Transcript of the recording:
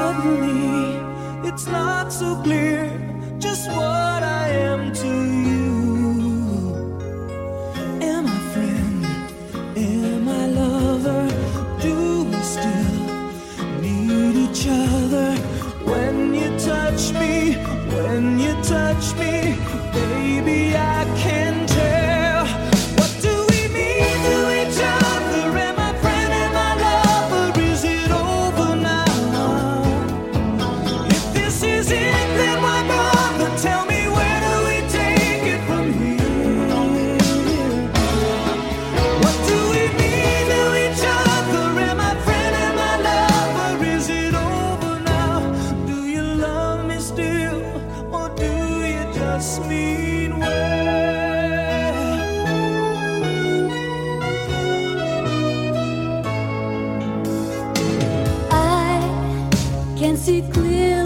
suddenly it's not so clear just what I am to you. Am I friend? Am I lover? Do we still need each other? When you touch me, when you touch me, baby, I can tell. What do we mean to each other? Am I friend? Am I lover? Is it over now? If this is it, then why bother? Tell me, where do we take it from here? What do we mean to each other? Am I friend? Am I lover? Is it over now? Do you love me still, or do you just mean well? I can see clearly